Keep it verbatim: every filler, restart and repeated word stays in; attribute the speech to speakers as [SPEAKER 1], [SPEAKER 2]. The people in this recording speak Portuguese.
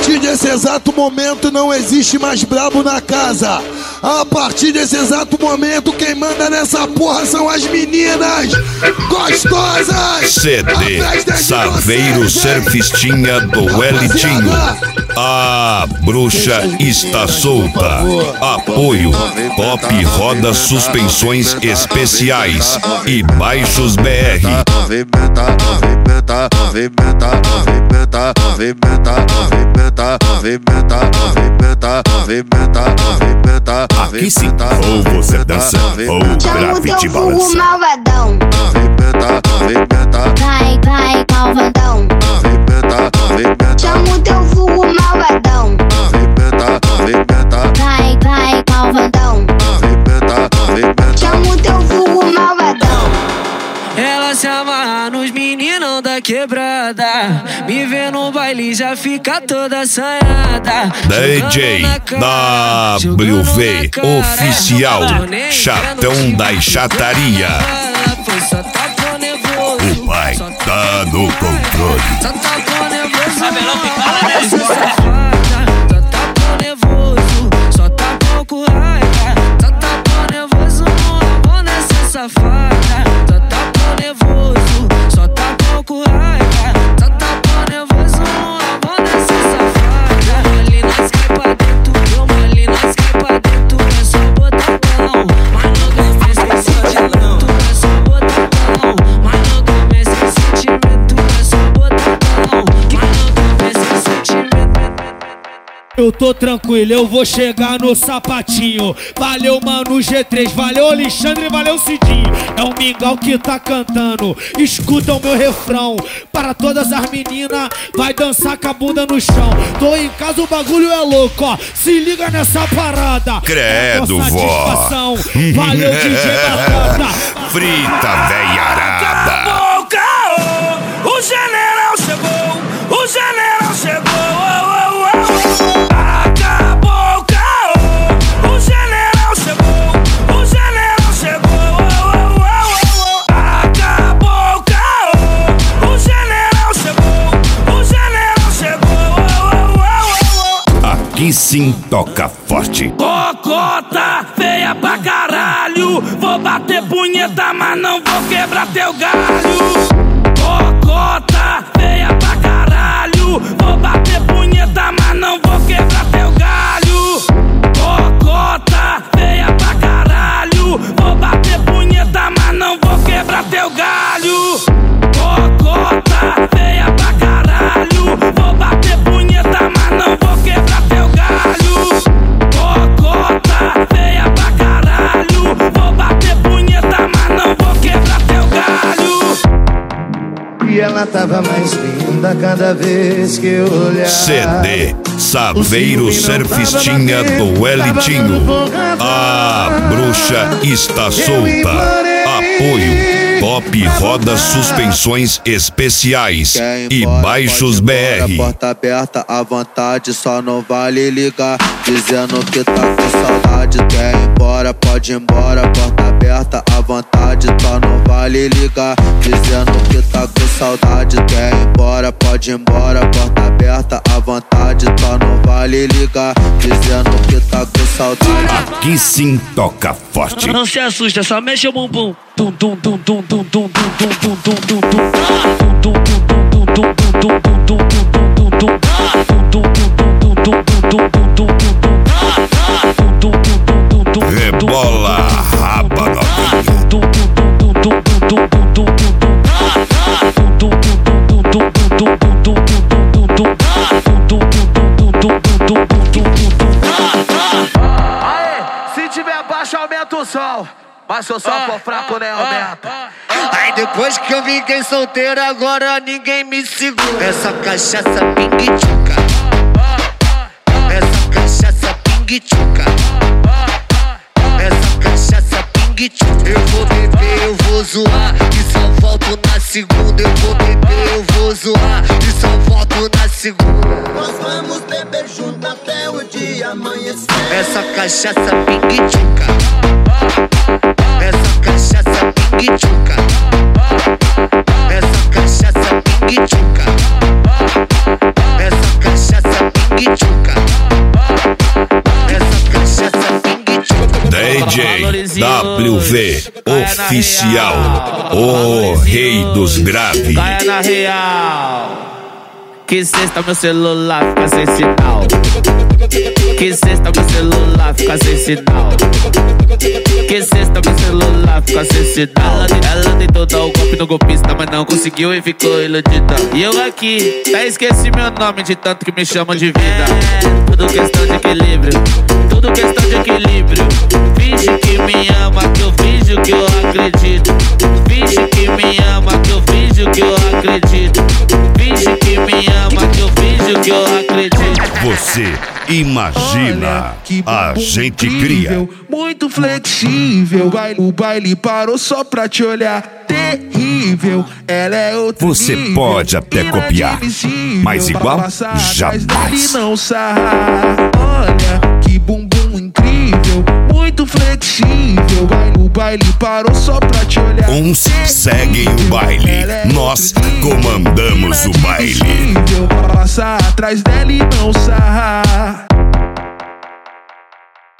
[SPEAKER 1] partir desse exato momento não existe mais brabo na casa. A partir desse exato momento quem manda nessa porra são as meninas gostosas.
[SPEAKER 2] C D Saveiro Surfistinha do Elitinho. A bruxa está solta. Apoio Pop Roda Suspensões Especiais e Baixos B R. Aqui sim, ou você dança ou grafite balança.
[SPEAKER 3] Malvadão. Vai, vai, malvadão. Chama o teu vulgo malvadão. Vai, vai, malvadão. Chama o teu vulgo malvadão.
[SPEAKER 4] Ela se amarra nos meninos da quebrada. Me vê no baile já fica toda assanhada.
[SPEAKER 2] D J W V Oficial, chatão da chataria. O pai tá no controle.
[SPEAKER 4] Só tá com nervoso, essa safada. Só tá com nervoso, só tá com raiva. Só tá com nervoso, amor nessa safada. Só tá com nervoso, só tá com raiva. Só tá com nervoso, amor nessa safada. Malinas cai pra dentro, eu malinas cai pra dentro. É só botadão, mas não ganha esqueci de não. É só botadão, mas não ganha esse sentimento. É só botadão, mas não ganha esse sentimento.
[SPEAKER 5] Eu tô tranquilo, eu vou chegar no sapatinho. Valeu, mano, G três, valeu, Alexandre, valeu, Cidinho. É o Mingau que tá cantando, escuta o meu refrão. Para todas as meninas, vai dançar com a bunda no chão. Tô em casa, o bagulho é louco, ó. Se liga nessa parada.
[SPEAKER 2] Credo,
[SPEAKER 5] é
[SPEAKER 2] vó.
[SPEAKER 5] Valeu, D J Batata.
[SPEAKER 2] Frita veiarada.
[SPEAKER 6] Acabou o caô, o general chegou, o general chegou. Oh, oh, oh. Acabou o caô, o general chegou, o general chegou. Oh, oh, oh, oh. Acabou o caô, o general chegou, o general chegou. Oh, oh, oh, oh.
[SPEAKER 2] Aqui sim toca forte.
[SPEAKER 6] Cocota, feia pra caralho. Vou bater punheta, mas não vou quebrar teu galho. Cocota, feia pra caralho. Vou bater punheta, mas não vou quebrar teu galho. Cocota, feia pra caralho. Vou bater punheta, mas não vou quebrar teu galho. Cocota, feia pra caralho. Vou bater punheta, mas não vou quebrar teu galho. Cocota, feia pra caralho. Vou bater punheta, mas não vou quebrar teu galho.
[SPEAKER 7] E ela tava mais linda cada vez que eu olhava.
[SPEAKER 2] C D Saveiro Surfistinha do Elitinho. A bruxa está solta. Apoio Pop Roda Suspensões Especiais e Baixos B R.
[SPEAKER 8] Porta aberta à vontade, só não vale ligar. Dizendo que tá com saudade, quer ir embora, pode ir embora. Porta aberta à vontade, só não vale ligar. Dizendo que tá com saudade, quer ir embora, pode ir embora. Porta aberta à vontade, só não vale ligar. Dizendo que tá com saudade.
[SPEAKER 2] Aqui sim toca forte.
[SPEAKER 4] Não se assusta, só mexe o bumbum. Tum tum tum tum tum tum tum tum tum tum tum tum.
[SPEAKER 2] Rebola a raba novinho.
[SPEAKER 6] Se tiver baixo, aumenta o som. Mas se o som for fraco, nem aumenta.
[SPEAKER 8] Aí depois que eu fiquei solteiro, agora ninguém me segura. Essa cachaça pingue-tchuca. Essa cachaça pingue-tchuca. Essa cachaça pingue-tchuca. Eu vou beber, eu vou zoar, e só volto na segunda. Eu vou beber, eu vou zoar, e só volto na segunda.
[SPEAKER 7] Nós vamos beber junto até o dia amanhecer.
[SPEAKER 8] Essa cachaça pingue-tchuca. Essa cachaça pingue-tchuca. Essa cachaça pingue-tchuca. Essa cachaça pingue-tchuca.
[SPEAKER 2] V Oficial, o rei dos graves.
[SPEAKER 6] Caia na real. Que sexta meu celular fica sem sinal. Que sexta meu celular fica sem sinal. Que sexta meu celular fica sem sinal. Ela, ela tentou dar o golpe no golpista, mas não conseguiu e ficou iludida. E eu aqui, até esqueci meu nome de tanto que me chamam de vida. É, tudo questão de equilíbrio, tudo questão de equilíbrio. Finge que me ama, que eu finjo que eu acredito. Finge que me ama, que eu finjo que eu acredito. Finge que me ama, que eu finjo que eu acredito.
[SPEAKER 2] Você imagina, a gente cria.
[SPEAKER 9] Muito flexível, o baile, o baile parou só pra te olhar. Terrível, ela é outro
[SPEAKER 2] Você
[SPEAKER 9] nível,
[SPEAKER 2] pode até copiar, mas igual, jamais.
[SPEAKER 9] Não sarrar. Olha que bumbum incrível, muito flexível. O baile parou só pra te olhar.
[SPEAKER 2] Uns seguem o baile, nós comandamos o baile.
[SPEAKER 9] Passar atrás dela e não sarrar.